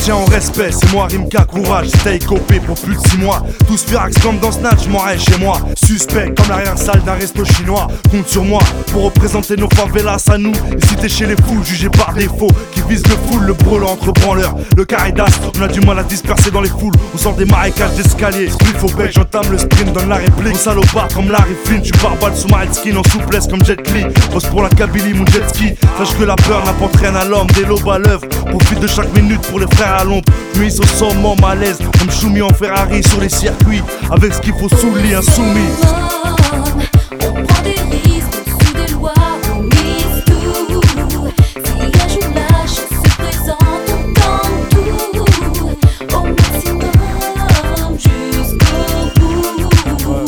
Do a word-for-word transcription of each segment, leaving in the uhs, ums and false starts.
tiens en respect, c'est moi Rimka, courage, stay copé pour plus de six mois. Tous firax comme dans Snatch, m'aurais chez moi. Suspect comme l'arrière-salle d'un resto chinois. Compte sur moi pour représenter nos favelas à nous. Et si t'es chez les foules, jugé par défaut, qui vise le full, le brûlant entre branleurs. Le caridas, on a du mal à disperser dans les foules. On sort des marécages d'escalier. Spliff au bec, j'entame le sprint, donne la réplique. On salopard comme Larry Flynn, tu barbales sous ma skin en souplesse comme Jet Li. Pose pour la Kabylie, mon jet ski. Sache que la peur n'apporte rien à l'homme, des lobes à l'œuvre. Profite de chaque minute pour les frères à l'ombre. Je me hisse au sommet, malaise, comme Choumi en Ferrari sur les circuits. Avec ce qu'il faut sous le lit, insoumis. On prend des risques sous des lois, on mise tout. Si un jour la chance se présente, on tente tout. Au maximum, jusqu'au bout.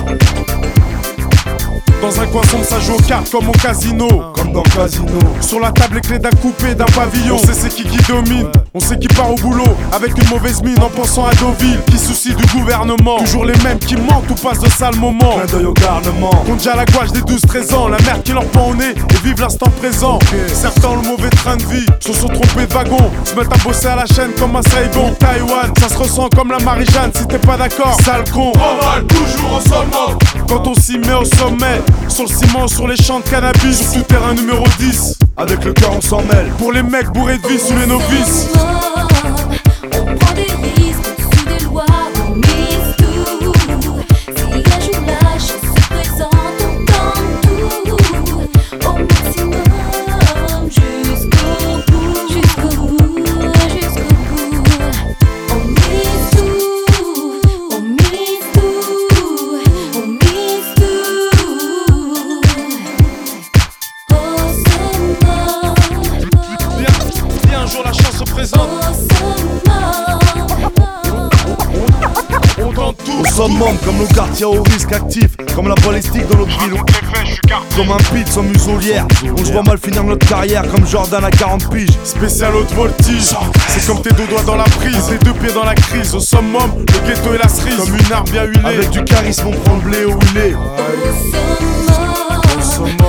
Dans un coin sombre, ça joue aux cartes comme au casino. Comme dans le casino. Sur la table, les clés d'un coupé, d'un pavillon. On sait c'est qui qui domine, on sait qui part au boulot avec une mauvaise mine en pensant à Deauville, qui soucie du gouvernement. Toujours les mêmes qui mentent ou passent de sales moments. Clin d'œil au garnement. Compte déjà la gouache des douze treize ans. La mère qui leur pend au nez et vive l'instant présent. Okay. Certains ont le mauvais train de vie, se sont trompés de wagon. Se mettent à bosser à la chaîne comme un Saigon. Taïwan, ça se ressent comme la Marie-Jeanne. Si t'es pas d'accord, sale con. Oval, toujours au sommet. Quand on s'y met au sommet, sur le ciment, sur les champs de cannabis, sur tout terrain numéro dix. Avec le cœur on s'en mêle. Pour les mecs bourrés de vie sous les novices. On prend des risques sous des lois, on mise tout. Si un jour la chance se présente, on tente tout. Au maximum, jusqu'au bout, jusqu'au bout, jusqu'au bout. On mise tout, on mise tout, on mise tout. Au sommet, Bien, bien un jour la chance se présente. au sommet. On tente tout. Au summum comme nos quartiers au risque actif. Comme la balistique dans notre ville. Comme un pit sans muselière. On se voit mal finir notre carrière comme Jordan à quarante piges. Spécial haute voltige. C'est comme tes deux doigts dans la prise, tes deux pieds dans la crise. Au summum, le ghetto et la cerise. Comme une arme bien huilée. Avec du charisme on prend le blé où il est. Au sommet. Au summum.